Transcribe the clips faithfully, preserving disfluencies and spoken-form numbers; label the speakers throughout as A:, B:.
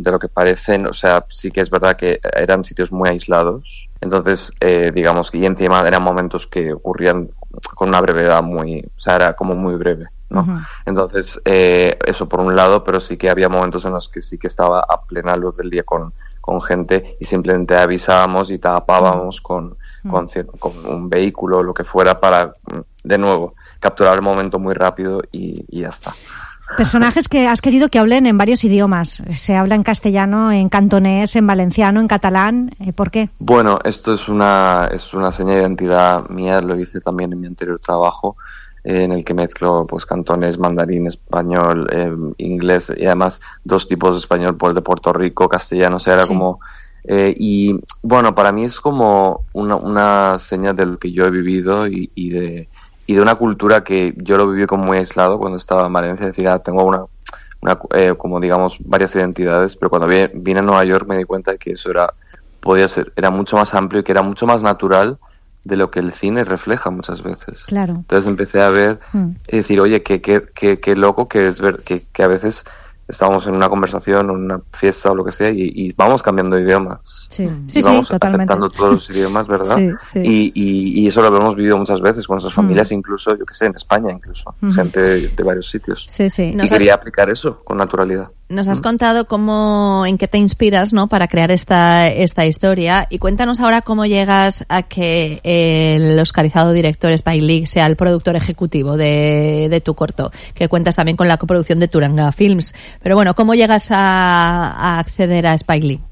A: de lo que parecen. O sea, sí que es verdad que eran sitios muy aislados. Entonces, eh, digamos que y encima eran momentos que ocurrían con una brevedad muy, o sea, era como muy breve, ¿no? Uh-huh. Entonces, eh, eso por un lado, pero sí que había momentos en los que sí que estaba a plena luz del día con, con gente y simplemente avisábamos y tapábamos uh-huh. con, uh-huh. con, con un vehículo o lo que fuera para, de nuevo, capturar el momento muy rápido y, y ya está.
B: Personajes que has querido que hablen en varios idiomas. Se habla en castellano, en cantonés, en valenciano, en catalán. ¿Por qué?
A: Bueno, esto es una es una seña de identidad mía. Lo hice también en mi anterior trabajo, eh, en el que mezclo pues cantonés, mandarín, español, eh, inglés y además dos tipos de español, por el de Puerto Rico, castellano. O sea, era sí. como... Eh, y bueno, para mí es como una, una seña de lo que yo he vivido y, y de... y de una cultura que yo lo viví como muy aislado cuando estaba en Valencia, es decir, ah, tengo una, una eh, como digamos varias identidades, pero cuando vine, vine a Nueva York me di cuenta de que eso era podía ser era mucho más amplio y que era mucho más natural de lo que el cine refleja muchas veces.
B: Claro.
A: Entonces empecé a ver mm. y decir, oye, qué qué qué qué loco que es ver que que a veces estábamos en una conversación, en una fiesta o lo que sea y, y vamos cambiando de idiomas.
B: Sí,
A: y
B: sí,
A: vamos
B: sí, totalmente.
A: aceptando todos los idiomas, ¿verdad?
B: Sí, sí.
A: Y, y, y eso lo hemos vivido muchas veces con nuestras familias, mm. incluso, yo que sé, en España incluso, mm. gente de, de varios sitios.
B: Sí, sí.
A: Y quería has... aplicar eso con naturalidad.
C: Nos has mm. contado cómo, en qué te inspiras, ¿no?, para crear esta esta historia. Y cuéntanos ahora cómo llegas a que el oscarizado director Spike Lee sea el productor ejecutivo de, de tu corto, que cuentas también con la coproducción de Turanga Films. Pero bueno, ¿cómo llegas a, a acceder a Spike Lee?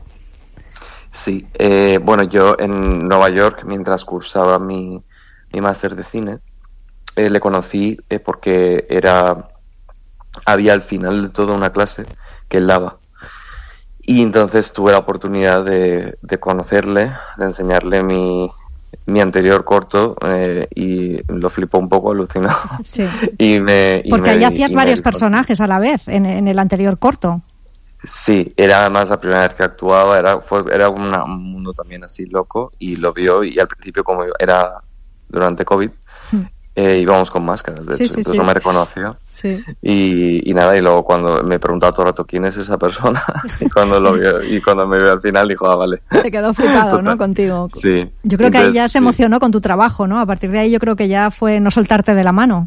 A: Sí, eh, bueno, yo en Nueva York, mientras cursaba mi, mi máster de cine, eh, le conocí eh, porque era había al final de toda una clase que él daba. Y entonces tuve la oportunidad de, de conocerle, de enseñarle mi, mi anterior corto eh, y lo flipó un poco, alucinó.
B: Sí.
A: y me, y
B: porque
A: me,
B: ahí hacías
A: y
B: varios
A: me,
B: personajes a la vez en, en el anterior corto.
A: Sí, era además la primera vez que actuaba, era fue, era una, un mundo también así loco y lo vio y al principio como era durante COVID hmm. eh, íbamos con máscaras, de
B: sí,
A: hecho,
B: sí,
A: entonces
B: sí.
A: no me reconoció
B: sí. y,
A: y nada, y luego cuando me preguntaba todo el rato quién es esa persona y cuando lo vio y cuando me vio al final dijo, ah, vale.
B: Se quedó flipado, ¿no?, contigo.
A: Sí.
B: Yo creo
A: entonces,
B: que ahí ya se
A: sí.
B: emocionó con tu trabajo, ¿no? A partir de ahí yo creo que ya fue no soltarte de la mano.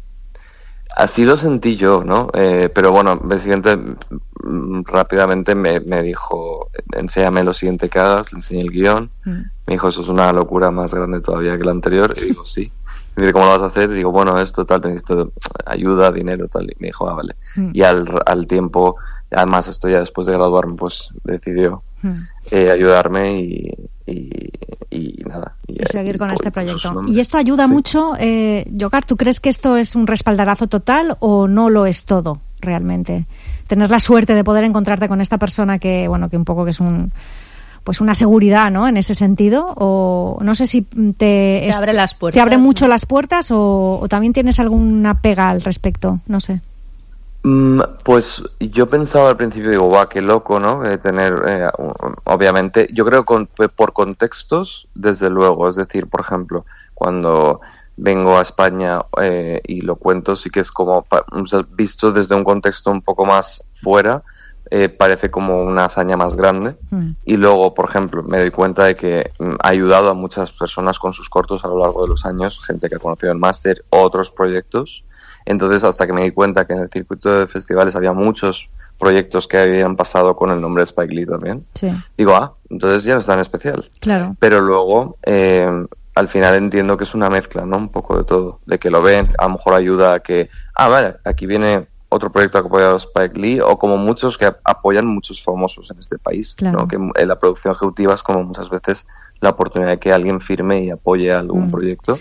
A: Así lo sentí yo, ¿no? Eh, pero bueno, el siguiente rápidamente me, me dijo, enséñame lo siguiente que hagas, le enseñé el guión, mm. me dijo, eso es una locura más grande todavía que la anterior, y digo, sí. Y me dice, ¿cómo lo vas a hacer? Y digo, bueno, esto tal, necesito ayuda, dinero, tal, y me dijo, ah, vale. Mm. Y al, al tiempo, además esto ya después de graduarme, pues decidió mm. eh, ayudarme y, y, y nada.
B: Y, y seguir y, con y, este proyecto.
A: Pues,
B: y esto ayuda sí. mucho, eh, Llogar, ¿tú crees que esto es un respaldarazo total o no lo es todo realmente? Tener la suerte de poder encontrarte con esta persona que, bueno, que un poco que es un... pues una seguridad, ¿no?, en ese sentido, o no sé si te,
C: te es, abre las puertas,
B: te abre mucho
C: ¿no?
B: las puertas o, o también tienes alguna pega al respecto, no sé.
A: Mm, pues yo pensaba al principio, digo, guau, qué loco, ¿no?, eh, tener, eh, obviamente, yo creo con, por contextos, desde luego, es decir, por ejemplo, cuando vengo a España eh, y lo cuento, sí que es como, o sea, visto desde un contexto un poco más fuera, Eh, parece como una hazaña más grande mm. y luego, por ejemplo, me doy cuenta de que mm, ha ayudado a muchas personas con sus cortos a lo largo de los años, gente que ha conocido el máster, otros proyectos, entonces hasta que me di cuenta que en el circuito de festivales había muchos proyectos que habían pasado con el nombre de Spike Lee también,
B: sí.
A: digo, ah, entonces ya no es tan especial,
B: claro.
A: pero luego eh, al final entiendo que es una mezcla, ¿no?, un poco de todo, de que lo ven, a lo mejor ayuda a que, ah, vale, aquí viene otro proyecto que ha apoyado Spike Lee, o como muchos que apoyan muchos famosos en este país, claro. ¿no?, que en la producción ejecutiva es como muchas veces la oportunidad de que alguien firme y apoye algún mm. proyecto,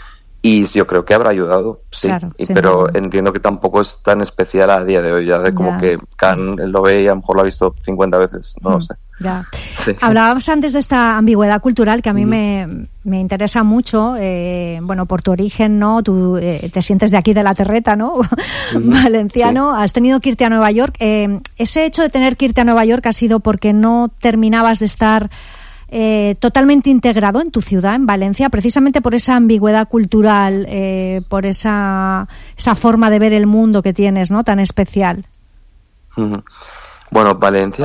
A: y yo creo que habrá ayudado, sí,
B: claro,
A: y,
B: sí,
A: pero
B: sí.
A: entiendo que tampoco es tan especial a día de hoy, ya de ya. como que Khan lo ve y a lo mejor lo ha visto cincuenta veces, no mm. lo sé.
B: Ya. Sí. Hablábamos antes de esta ambigüedad cultural que a mí mm. me, me interesa mucho, eh, bueno, por tu origen, ¿no? Tú eh, te sientes de aquí de la terreta, ¿no? Mm. Valenciano, sí. Has tenido que irte a Nueva York. Eh, ese hecho de tener que irte a Nueva York ha sido porque no terminabas de estar eh, totalmente integrado en tu ciudad, en Valencia, precisamente por esa ambigüedad cultural, eh, por esa, esa forma de ver el mundo que tienes, ¿no?, tan especial.
A: Mm. Bueno, Valencia